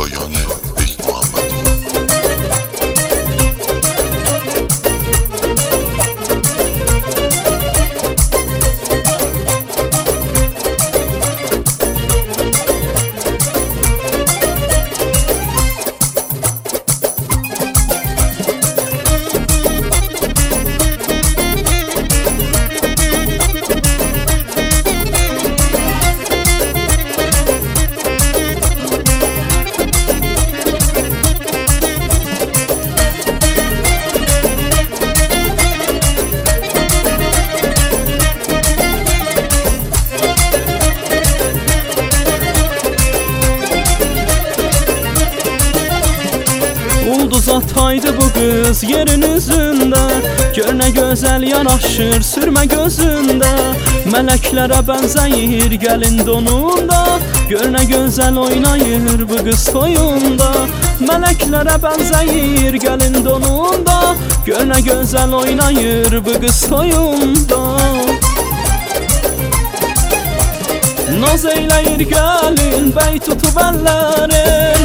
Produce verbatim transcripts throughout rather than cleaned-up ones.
شایان بیگ محمدی. Ulduz ataydı bu kız yerin üzündə, gör nə gözəl yanaşır sürmə gözündə. Mələklərə bənzəyir gəlin donunda, gör nə gözəl oynayır bu qız toyunda. Mələklərə bənzəyir gəlin donunda, gör nə gözəl oynayır bu qız toyunda. Naz eyləyir gəlin bəy tutub əllərin,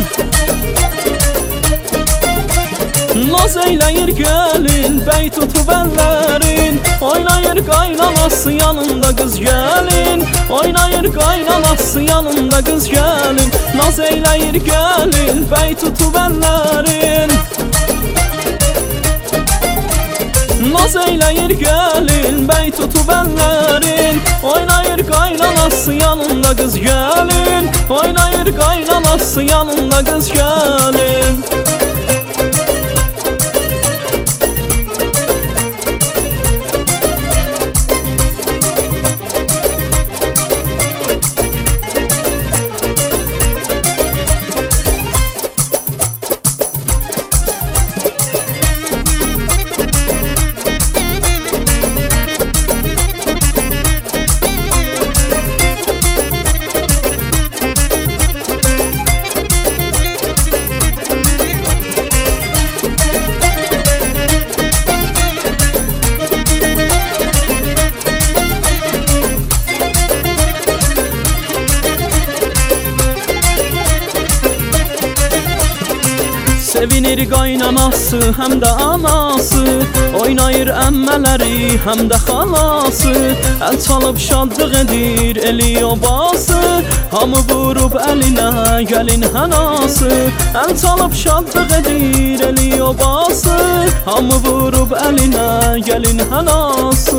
naz eyləyir gəlin bəy tutub əllərin. Oynayır qaynanası yanında qız gəlin, oynayır qaynanası yanında qız gəlin. Naz eyləyir gəlin bəy tutub əllərin, naz eyləyir gəlin bəy tutub əllərin. Oynayır qaynanası yanında qız gəlin, oynayır qaynanası yanında qız gəlin. Sevinir qaynanası həm də anası, oynayır əmmələri həm də xalası. Əl çalıb şadlıq edir eli obası, hamı vurub əlinə gəlin hənası. Əl çalıb şadlıq edir eli obası, hamı vurub əlinə gəlin hənası.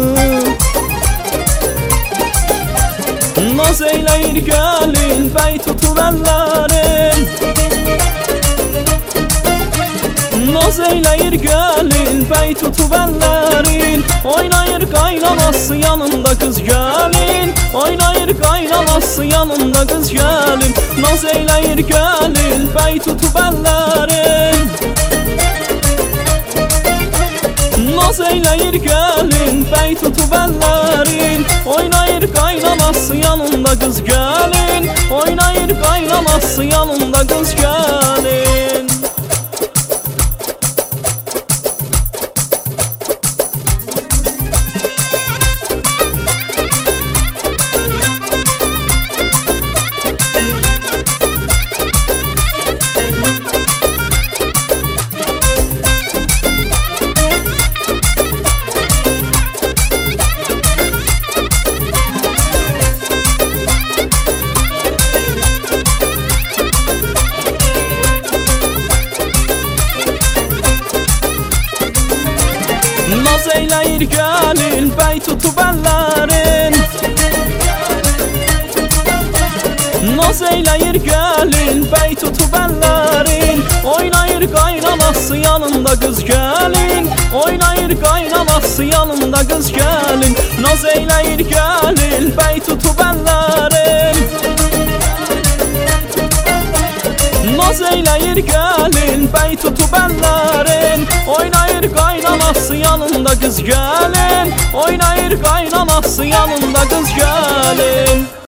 Naz eyləyir gəlin bəy tutub əllərin, naz eyləyir gəlin bəy tutub əllərin. Oynayır qaynanası yanında qız gəlin, oynayır qaynanası yanında qız gəlin. Naz eyləyir gəlin bəy tutub əllərin, naz eyləyir gəlin bəy tutub əllərin. Oynayır qaynanası yanında qız gəlin, oynayır qaynanası yanında qız gəlin. Naz eyləyir gəlin bəy tutub əllərin, naz eyləyir gəlin bəy tutub əllərin. Oynayır qaynanası yanında qız gəlin, oynayır qaynanası yanında qız gəlin. Naz eyləyir gəlin bəy tutub əllərin, naz eyləyir gəlin bəy tutub əllərin. Oynayır qaynanası yanında qız gəlin, oynayır qaynanası yanında qız gəlin.